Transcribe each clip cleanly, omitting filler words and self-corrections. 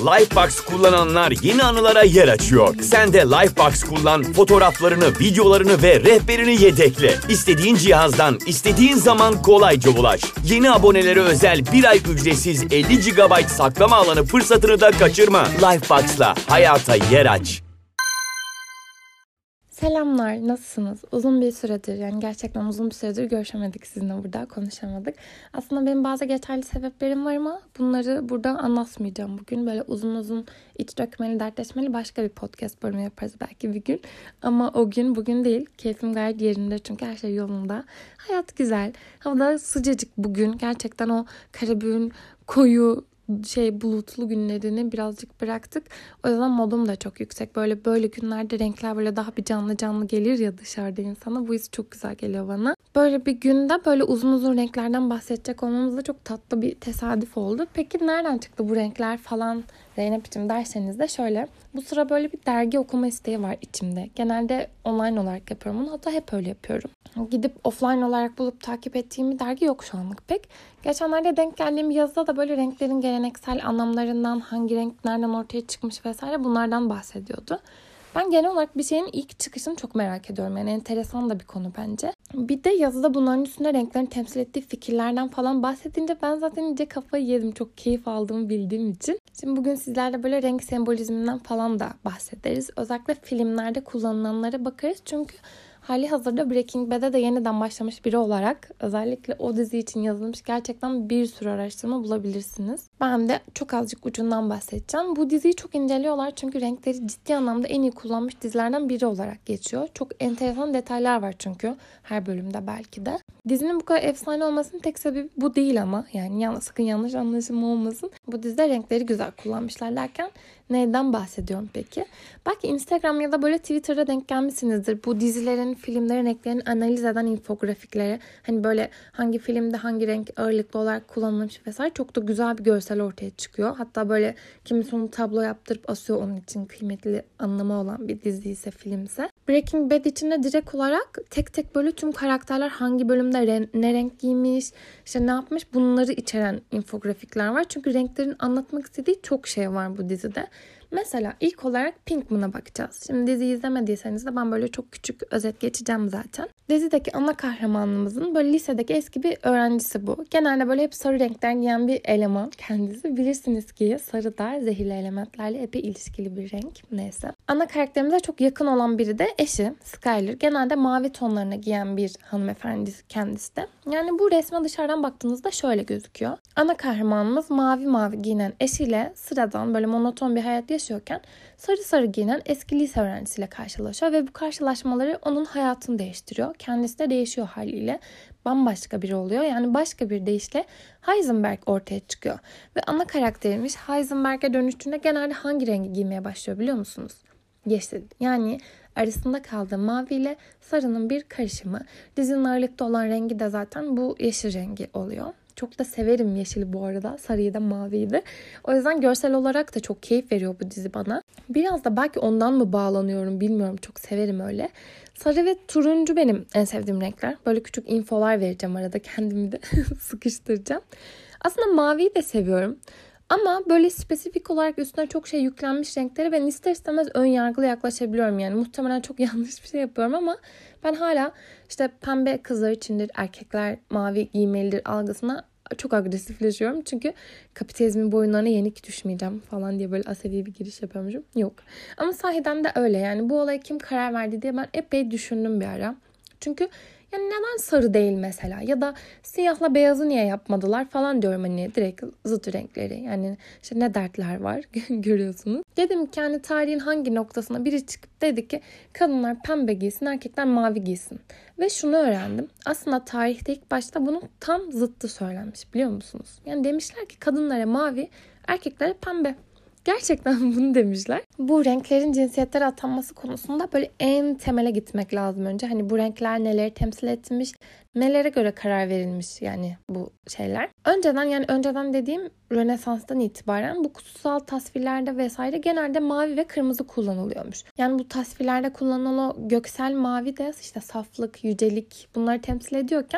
Lifebox kullananlar yeni anılara yer açıyor. Sen de Lifebox kullan, fotoğraflarını, videolarını ve rehberini yedekle. İstediğin cihazdan, istediğin zaman kolayca ulaş. Yeni abonelere özel 1 ay ücretsiz 50 GB saklama alanı fırsatını da kaçırma. Lifebox'la hayata yer aç. Selamlar, nasılsınız? Uzun bir süredir, yani gerçekten uzun bir süredir görüşemedik sizinle burada, konuşamadık. Aslında benim bazı geçerli sebeplerim var ama bunları burada anlatmayacağım bugün. Böyle uzun uzun iç dökmeli, dertleşmeli başka bir podcast bölümü yaparız belki bir gün. Ama o gün bugün değil. Keyfim gayet yerinde çünkü her şey yolunda. Hayat güzel. Havada sıcacık bugün. Gerçekten o Karabük'ün koyu bulutlu günlerini birazcık bıraktık. O yüzden modum da çok yüksek. Böyle günlerde renkler böyle daha bir canlı gelir ya dışarıda insana. Bu his çok güzel geliyor bana. Böyle bir günde böyle uzun uzun renklerden bahsedecek olmamız da çok tatlı bir tesadüf oldu. Peki nereden çıktı bu renkler falan Zeynep'ciğim derseniz de şöyle. Bu sıra böyle bir dergi okuma isteği var içimde. Genelde online olarak yapıyorum bunu. Hatta hep öyle yapıyorum. Gidip offline olarak bulup takip ettiğim bir dergi yok şu anlık pek. Geçenlerde denk geldiğim bir yazıda da böyle renklerin geleneksel anlamlarından, hangi renk nereden ortaya çıkmış vesaire bunlardan bahsediyordu. Ben genel olarak bir şeyin ilk çıkışını çok merak ediyorum. Yani enteresan da bir konu bence. Bir de yazıda bunların üstünde renklerin temsil ettiği fikirlerden falan bahsedince ben zaten iyice kafayı yedim. Çok keyif aldığımı bildiğim için. Şimdi bugün sizlerle böyle renk sembolizminden falan da bahsederiz. Özellikle filmlerde kullanılanlara bakarız. Çünkü hali hazırda Breaking Bad'e de yeniden başlamış biri olarak özellikle o dizi için yazılmış gerçekten bir sürü araştırma bulabilirsiniz. Ben de çok azıcık ucundan bahsedeceğim. Bu diziyi çok inceliyorlar çünkü renkleri ciddi anlamda en iyi kullanmış dizilerden biri olarak geçiyor. Çok enteresan detaylar var çünkü her bölümde belki de. Dizinin bu kadar efsane olmasının tek sebebi bu değil ama yani sakın yanlış anlaşılma olmasın. Bu dizide renkleri güzel kullanmışlar derken neyden bahsediyorum peki? Belki Instagram ya da böyle Twitter'da denk gelmişsinizdir. Bu dizilerin, filmlerin renklerini analiz eden infografikleri. Hani böyle hangi filmde hangi renk ağırlıklı olarak kullanılmış vesaire çok da güzel bir görsel ortaya çıkıyor. Hatta böyle kimisi onu tablo yaptırıp asıyor onun için kıymetli anlamı olan bir dizi ise filmse. Breaking Bad içinde direkt olarak tek tek böyle tüm karakterler hangi bölümde ne renk giymiş, işte ne yapmış bunları içeren infografikler var. Çünkü renklerin anlatmak istediği çok şey var bu dizide. Mesela ilk olarak Pinkman'a bakacağız. Şimdi diziyi izlemediyseniz de ben böyle çok küçük özet geçeceğim zaten. Dizideki ana kahramanımızın böyle lisedeki eski bir öğrencisi bu. Genelde böyle hep sarı renkler giyen bir eleman kendisi. Bilirsiniz ki sarı da zehirli elementlerle epey ilişkili bir renk. Neyse. Ana karakterimize çok yakın olan biri de eşi Skyler. Genelde mavi tonlarını giyen bir hanımefendi kendisi de. Yani bu resme dışarıdan baktığınızda şöyle gözüküyor. Ana kahramanımız mavi giyinen eşiyle sıradan böyle monoton bir hayat yaşıyorken sarı giyinen eski lise öğrencisiyle karşılaşıyor ve bu karşılaşmaları onun hayatını değiştiriyor. Kendisi de değişiyor haliyle. Bambaşka biri oluyor. Yani başka bir deyişle Heisenberg ortaya çıkıyor. Ve ana karakterimiz Heisenberg'e dönüştüğünde genelde hangi rengi giymeye başlıyor biliyor musunuz? Yeşil. Yani arasında kaldığı mavi ile sarının bir karışımı. Dizinin ağırlıkta olan rengi de zaten bu yeşil rengi oluyor. Çok da severim yeşili bu arada. Sarıyı da maviyi de. O yüzden görsel olarak da çok keyif veriyor bu dizi bana. Biraz da belki ondan mı bağlanıyorum bilmiyorum. Çok severim öyle. Sarı ve turuncu benim en sevdiğim renkler. Böyle küçük infolar vereceğim arada. Kendimi de sıkıştıracağım. Aslında maviyi de seviyorum. Ama böyle spesifik olarak üstüne çok şey yüklenmiş renklere ben ister istemez ön yargılı yaklaşabiliyorum. Yani muhtemelen çok yanlış bir şey yapıyorum ama ben hala işte pembe kızlar içindir, erkekler mavi giymelidir algısına çok agresifleşiyorum. Çünkü kapitalizmin boyunlarına yenik düşmeyeceğim falan diye böyle asabi bir giriş yapıyormuşum. Yok. Ama sahiden de öyle. Yani bu olaya kim karar verdi diye ben epey düşündüm bir ara. Çünkü yani neden sarı değil mesela ya da siyahla beyazı niye yapmadılar falan diyorum hani direkt zıt renkleri. Yani işte ne dertler var görüyorsunuz. Dedim ki hani tarihin hangi noktasına biri çıkıp dedi ki kadınlar pembe giysin erkekler mavi giysin. Ve şunu öğrendim. Aslında tarihte ilk başta bunun tam zıttı söylenmiş biliyor musunuz? Yani demişler ki kadınlara mavi erkeklere pembe. Gerçekten bunu demişler. Bu renklerin cinsiyetlere atanması konusunda böyle en temele gitmek lazım önce. Hani bu renkler neleri temsil etmiş, nelere göre karar verilmiş yani bu şeyler. Önceden dediğim Rönesans'tan itibaren bu kutsal tasvirlerde vesaire genelde mavi ve kırmızı kullanılıyormuş. Yani bu tasvirlerde kullanılan o göksel mavi de işte saflık, yücelik bunları temsil ediyorken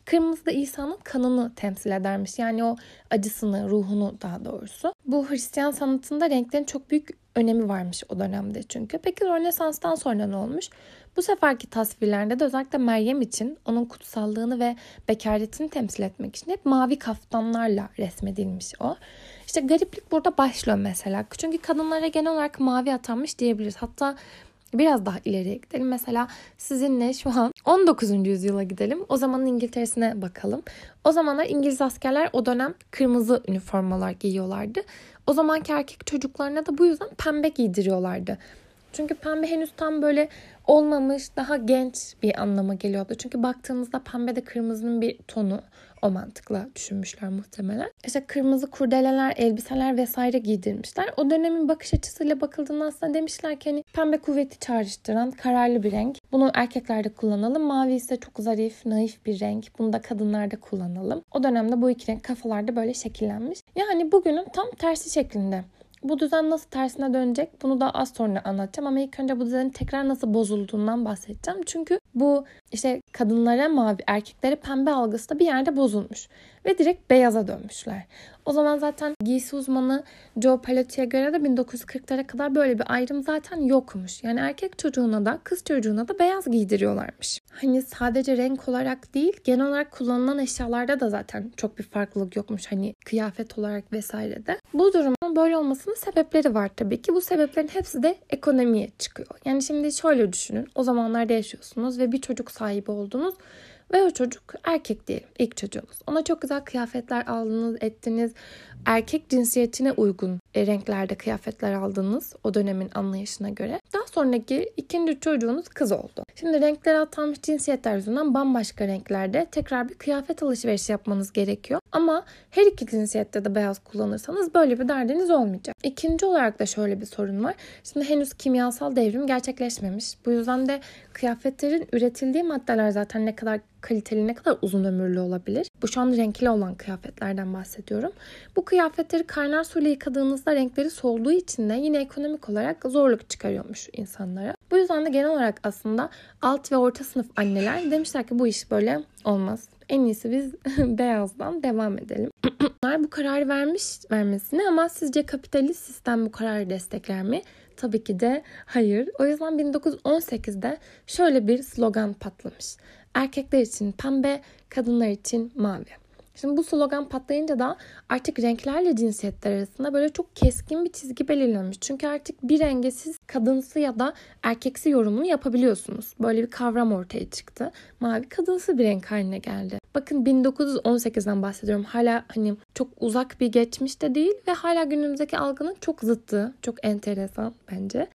Kırmızı da İsa'nın kanını temsil edermiş. Yani o acısını, ruhunu daha doğrusu. Bu Hristiyan sanatında renklerin çok büyük önemi varmış o dönemde çünkü. Peki Rönesans'tan sonra ne olmuş? Bu seferki tasvirlerde de özellikle Meryem için onun kutsallığını ve bekaretini temsil etmek için hep mavi kaftanlarla resmedilmiş o. İşte gariplik burada başlıyor mesela. Çünkü kadınlara genel olarak mavi atanmış diyebiliriz. Hatta biraz daha ileriye gidelim. Mesela sizinle şu an 19. yüzyıla gidelim. O zamanın İngiltere'sine bakalım. O zamanlar İngiliz askerler o dönem kırmızı üniformalar giyiyorlardı. O zamanki erkek çocuklarına da bu yüzden pembe giydiriyorlardı. Çünkü pembe henüz tam böyle olmamış, daha genç bir anlama geliyordu. Çünkü baktığımızda pembe de kırmızının bir tonu. O mantıkla düşünmüşler muhtemelen. İşte kırmızı kurdeleler, elbiseler vesaire giydirmişler. O dönemin bakış açısıyla bakıldığında aslında demişler ki hani pembe kuvveti çağrıştıran kararlı bir renk. Bunu erkeklerde kullanalım. Mavi ise çok zarif, naif bir renk. Bunu da kadınlarda kullanalım. O dönemde bu iki renk kafalarda böyle şekillenmiş. Yani bugünün tam tersi şeklinde. Bu düzen nasıl tersine dönecek? Bunu da az sonra anlatacağım ama ilk önce bu düzenin tekrar nasıl bozulduğundan bahsedeceğim. Çünkü bu işte kadınlara mavi, erkeklere pembe algısı da bir yerde bozulmuş. Ve direkt beyaza dönmüşler. O zaman zaten giysi uzmanı Joe Palotti'ye göre de 1940'lara kadar böyle bir ayrım zaten yokmuş. Yani erkek çocuğuna da kız çocuğuna da beyaz giydiriyorlarmış. Hani sadece renk olarak değil, genel olarak kullanılan eşyalarda da zaten çok bir farklılık yokmuş. Hani kıyafet olarak vesaire de. Bu durumun böyle olmasının sebepleri var tabii ki. Bu sebeplerin hepsi de ekonomiye çıkıyor. Yani şimdi şöyle düşünün. O zamanlarda yaşıyorsunuz ve bir çocuk sahibi oldunuz. Ve o çocuk erkek diyelim, ilk çocuğunuz. Ona çok güzel kıyafetler aldınız, ettiniz. Erkek cinsiyetine uygun renklerde kıyafetler aldınız o dönemin anlayışına göre. Daha sonraki ikinci çocuğunuz kız oldu. Şimdi renklere atanmış cinsiyetler yüzünden bambaşka renklerde tekrar bir kıyafet alışverişi yapmanız gerekiyor. Ama her iki cinsiyette de beyaz kullanırsanız böyle bir derdiniz olmayacak. İkinci olarak da şöyle bir sorun var. Şimdi henüz kimyasal devrim gerçekleşmemiş. Bu yüzden de kıyafetlerin üretildiği maddeler zaten ne kadar kaliteli, ne kadar uzun ömürlü olabilir. Bu şu an renkli olan kıyafetlerden bahsediyorum. Bu kıyafetleri kaynar suyla yıkadığınızda renkleri solduğu için de yine ekonomik olarak zorluk çıkarıyormuş insanlara. Bu yüzden de genel olarak aslında alt ve orta sınıf anneler demişler ki bu iş böyle olmaz. En iyisi biz beyazdan devam edelim. Bu kararı vermesini ama sizce kapitalist sistem bu kararı destekler mi? Tabii ki de hayır. O yüzden 1918'de şöyle bir slogan patlamış. Erkekler için pembe, kadınlar için mavi. Şimdi bu slogan patlayınca da artık renklerle cinsiyetler arasında böyle çok keskin bir çizgi belirlenmiş. Çünkü artık bir renge siz kadınsı ya da erkeksi yorumunu yapabiliyorsunuz. Böyle bir kavram ortaya çıktı. Mavi kadınsı bir renk haline geldi. Bakın 1918'den bahsediyorum. Hala hani çok uzak bir geçmişte değil ve hala günümüzdeki algının çok zıttı. Çok enteresan bence.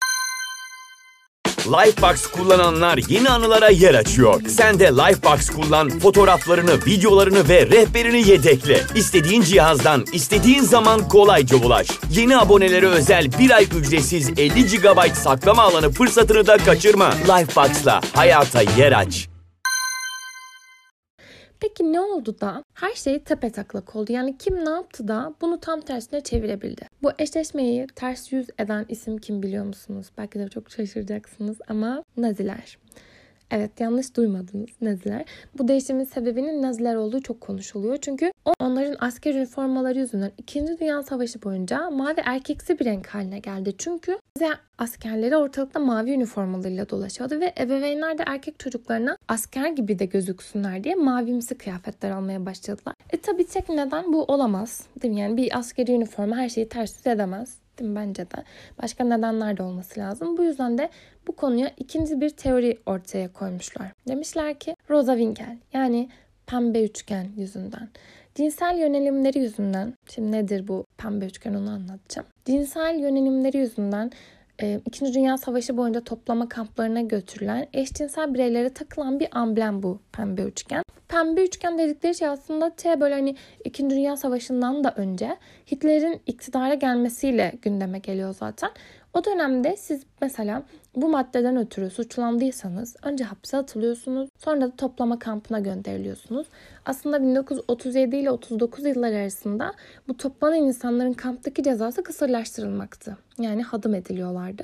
Lifebox kullananlar yeni anılara yer açıyor. Sen de Lifebox kullan, fotoğraflarını, videolarını ve rehberini yedekle. İstediğin cihazdan, istediğin zaman kolayca ulaş. Yeni abonelere özel bir ay ücretsiz 50 GB saklama alanı fırsatını da kaçırma. Lifebox'la hayata yer aç. Peki ne oldu da her şey tepetaklak oldu? Yani kim ne yaptı da bunu tam tersine çevirebildi? Bu eşleşmeyi ters yüz eden isim kim biliyor musunuz? Belki de çok şaşıracaksınız ama Naziler. Evet, yanlış duymadınız, Naziler. Bu değişimin sebebinin Naziler olduğu çok konuşuluyor. Çünkü onların asker üniformaları yüzünden 2. Dünya Savaşı boyunca mavi erkeksi bir renk haline geldi. Çünkü askerleri ortalıkta mavi üniformalarıyla dolaşıyordu ve ebeveynler de erkek çocuklarına asker gibi de gözüksünler diye mavimsi kıyafetler almaya başladılar. Tabii tek neden bu olamaz. Değil mi? Yani bir askeri üniforma her şeyi ters yüz edemez. Değil mi? Bence de. Başka nedenler de olması lazım. Bu yüzden de bu konuya ikinci bir teori ortaya koymuşlar. Demişler ki Rosa Winkel, yani pembe üçgen yüzünden. Cinsel yönelimleri yüzünden, şimdi nedir bu pembe üçgen onu anlatacağım. Cinsel yönelimleri yüzünden 2. Dünya Savaşı boyunca toplama kamplarına götürülen eşcinsel bireylere takılan bir amblem bu pembe üçgen. Pembe üçgen dedikleri şey aslında böyle hani 2. Dünya Savaşı'ndan da önce Hitler'in iktidara gelmesiyle gündeme geliyor zaten. O dönemde siz mesela bu maddeden ötürü suçlandıysanız önce hapse atılıyorsunuz, sonra da toplama kampına gönderiliyorsunuz. Aslında 1937 ile 39 yıllar arasında bu toplanan insanların kamptaki cezası kısırlaştırılmaktı. Yani hadım ediliyorlardı.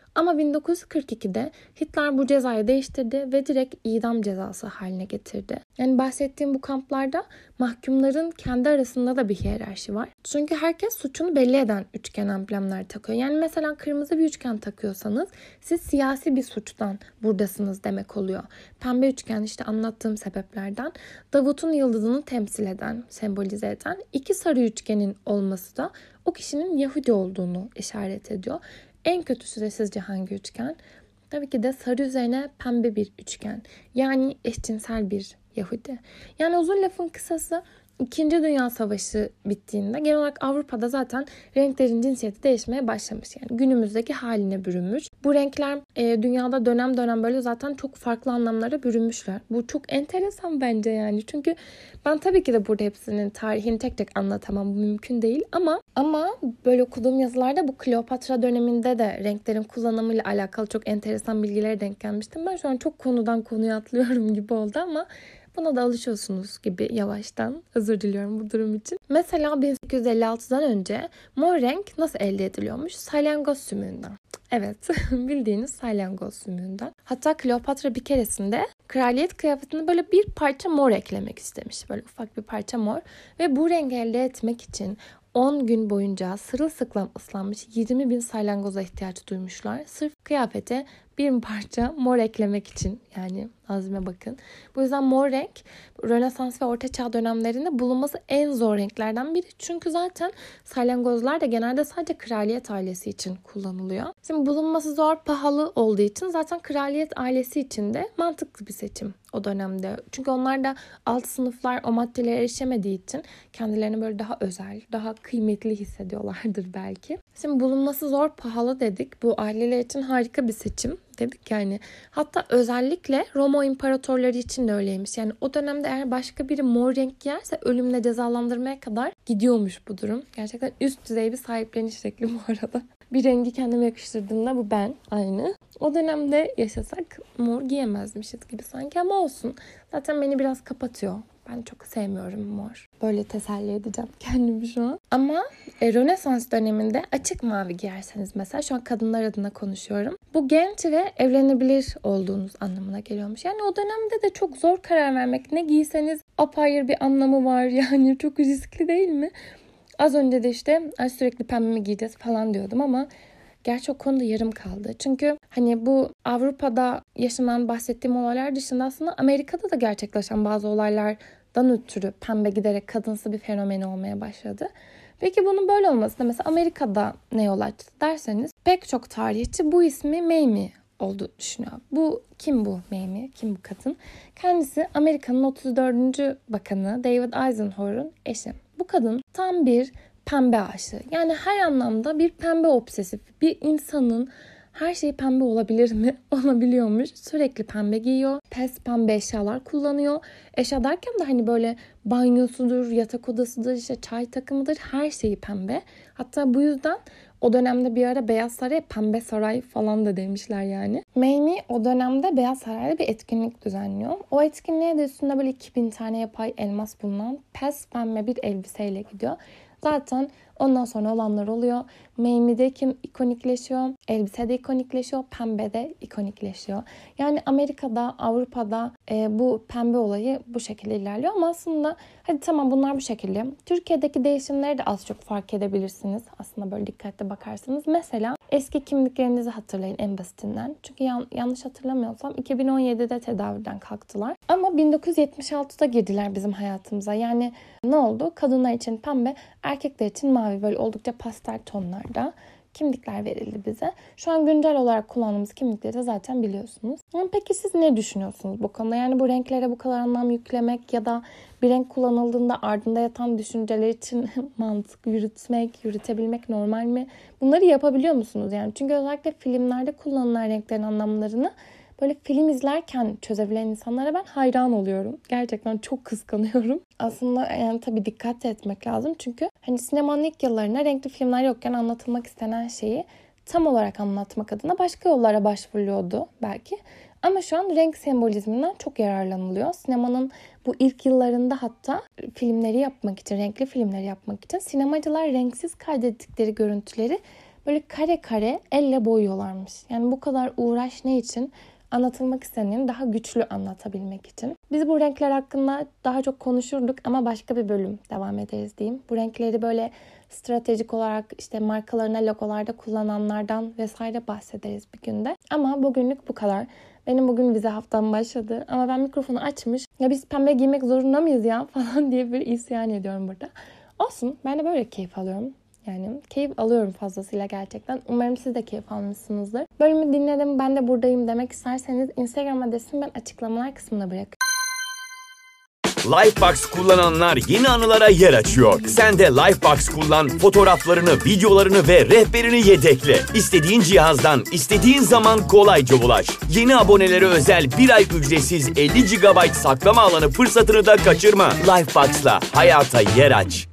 Ama 1942'de Hitler bu cezayı değiştirdi ve direkt idam cezası haline getirdi. Yani bahsettiğim bu kamplarda mahkumların kendi arasında da bir hiyerarşi var. Çünkü herkes suçunu belli eden üçgen amblemler takıyor. Yani mesela kırmızı bir üçgen takıyorsanız siz siyasi bir suçtan buradasınız demek oluyor. Pembe üçgen işte anlattığım sebeplerden Davut'un yıldızını temsil eden, sembolize eden, iki sarı üçgenin olması da o kişinin Yahudi olduğunu işaret ediyor. En kötüsü de sizce hangi üçgen? Tabii ki de sarı üzerine pembe bir üçgen. Yani eşcinsel bir Yahudi. Yani uzun lafın kısası, İkinci Dünya Savaşı bittiğinde genel olarak Avrupa'da zaten renklerin cinsiyeti değişmeye başlamış. Yani günümüzdeki haline bürünmüş. Bu renkler dünyada dönem dönem böyle zaten çok farklı anlamlara bürünmüşler. Bu çok enteresan bence yani. Çünkü ben tabii ki de burada hepsinin tarihini tek tek anlatamam. Bu mümkün değil ama böyle okuduğum yazılarda bu Kleopatra döneminde de renklerin kullanımıyla alakalı çok enteresan bilgilere denk gelmiştim. Ben şu an çok konudan konuya atlıyorum gibi oldu ama buna da alışıyorsunuz gibi yavaştan. Özür diliyorum bu durum için. Mesela 1856'dan önce mor renk nasıl elde ediliyormuş? Salyangoz sümüğünden. Evet, bildiğiniz salyangoz sümüğünden. Hatta Kleopatra bir keresinde kraliyet kıyafetine böyle bir parça mor eklemek istemiş. Böyle ufak bir parça mor. Ve bu rengi elde etmek için 10 gün boyunca sırılsıklam ıslanmış 20.000 salyangoza ihtiyaç duymuşlar. Sırf kıyafete bir parça mor eklemek için, yani azme bakın. Bu yüzden mor renk Rönesans ve Orta Çağ dönemlerinde bulunması en zor renklerden biri. Çünkü zaten salyangozlar da genelde sadece kraliyet ailesi için kullanılıyor. Şimdi bulunması zor, pahalı olduğu için zaten kraliyet ailesi için de mantıklı bir seçim o dönemde. Çünkü onlar da alt sınıflar o maddelere erişemediği için kendilerini böyle daha özel, daha kıymetli hissediyorlardır belki. Şimdi bulunması zor, pahalı dedik. Bu aileler için harika bir seçim dedik yani. Hatta özellikle Roma imparatorları için de öyleymiş. Yani o dönemde eğer başka biri mor renk giyerse ölümle cezalandırmaya kadar gidiyormuş bu durum. Gerçekten üst düzey bir sahipleniş şekli bu arada. Bir rengi kendime yakıştırdığımda bu ben aynı. O dönemde yaşasak mor giyemezmişiz gibi sanki ama olsun. Zaten beni biraz kapatıyor. Ben çok sevmiyorum mor. Böyle teselli edeceğim kendimi şu an. Ama Rönesans döneminde açık mavi giyerseniz mesela, şu an kadınlar adına konuşuyorum, bu genç ve evlenebilir olduğunuz anlamına geliyormuş. Yani o dönemde de çok zor karar vermek. Ne giyseniz apayrı bir anlamı var. Yani çok riskli değil mi? Az önce de işte sürekli pembe mi giyeceğiz falan diyordum ama gerçi o konuda yarım kaldı. Çünkü hani bu Avrupa'da yaşanan bahsettiğim olaylar dışında aslında Amerika'da da gerçekleşen bazı olaylardan ötürü pembe giderek kadınsı bir fenomeni olmaya başladı. Peki bunun böyle olması da mesela Amerika'da ne yol açtı derseniz, pek çok tarihçi bu ismi Mamie olduğunu düşünüyor. Bu kim bu Mamie? Kim bu kadın? Kendisi Amerika'nın 34. Bakanı David Eisenhower'ın eşi. Bu kadın tam bir pembe aşığı. Yani her anlamda bir pembe obsesif. Bir insanın her şeyi pembe olabilir mi? Olabiliyormuş. Sürekli pembe giyiyor. Pes pembe eşyalar kullanıyor. Eşya derken de hani böyle banyosudur, yatak odasıdır, işte çay takımıdır. Her şeyi pembe. Hatta bu yüzden o dönemde bir ara Beyaz Saray pembe saray falan da demişler yani. Mamie o dönemde Beyaz Saray'da bir etkinlik düzenliyor. O etkinliğe de üstünde böyle 2000 tane yapay elmas bulunan pes pembe bir elbiseyle gidiyor. Zaten ondan sonra olanlar oluyor. Mamie'de ikonikleşiyor, elbise de ikonikleşiyor, pembe de ikonikleşiyor. Yani Amerika'da, Avrupa'da bu pembe olayı bu şekilde ilerliyor ama aslında hadi tamam bunlar bu şekilde. Türkiye'deki değişimleri de az çok fark edebilirsiniz. Aslında böyle dikkatli bakarsanız. Mesela eski kimliklerinizi hatırlayın en basitinden. Çünkü yanlış hatırlamıyorsam 2017'de tedaviden kalktılar. Ama 1976'da girdiler bizim hayatımıza. Yani ne oldu? Kadınlar için pembe, erkekler için mavi, böyle oldukça pastel tonlarda kimlikler verildi bize. Şu an güncel olarak kullandığımız kimlikleri de zaten biliyorsunuz. Ama peki siz ne düşünüyorsunuz bu konuda? Yani bu renklere bu kadar anlam yüklemek ya da bir renk kullanıldığında ardında yatan düşünceler için mantık yürütebilmek normal mi? Bunları yapabiliyor musunuz? Yani çünkü özellikle filmlerde kullanılan renklerin anlamlarını böyle film izlerken çözebilen insanlara ben hayran oluyorum. Gerçekten çok kıskanıyorum. Aslında yani tabii dikkat etmek lazım. Çünkü hani sinemanın ilk yıllarında renkli filmler yokken anlatılmak istenen şeyi tam olarak anlatmak adına başka yollara başvuruluyordu belki. Ama şu an renk sembolizminden çok yararlanılıyor. Sinemanın bu ilk yıllarında hatta filmleri yapmak için, renkli filmleri yapmak için sinemacılar renksiz kaydettikleri görüntüleri böyle kare kare elle boyuyorlarmış. Yani bu kadar uğraş ne için? Anlatılmak isteneni daha güçlü anlatabilmek için. Biz bu renkler hakkında daha çok konuşurduk ama başka bir bölüm devam ederiz diyeyim. Bu renkleri böyle stratejik olarak işte markalarına logolarda kullananlardan vesaire bahsederiz bir günde. Ama bugünlük bu kadar. Benim bugün vize haftam başladı ama ben mikrofonu açmış. Ya biz pembe giymek zorunda mıyız ya falan diye bir isyan ediyorum burada. Olsun, ben de böyle keyif alıyorum. Yani keyif alıyorum fazlasıyla gerçekten. Umarım siz de keyif almışsınızdır. Bölümü dinledim, ben de buradayım demek isterseniz Instagram adresimi ben açıklamalar kısmına bırakıyorum. Lifebox kullananlar yeni anılara yer açıyor. Sen de Lifebox kullan, fotoğraflarını, videolarını ve rehberini yedekle. İstediğin cihazdan, istediğin zaman kolayca ulaş. Yeni abonelere özel 1 ay ücretsiz 50 GB saklama alanı fırsatını da kaçırma. Lifebox'la hayata yer aç.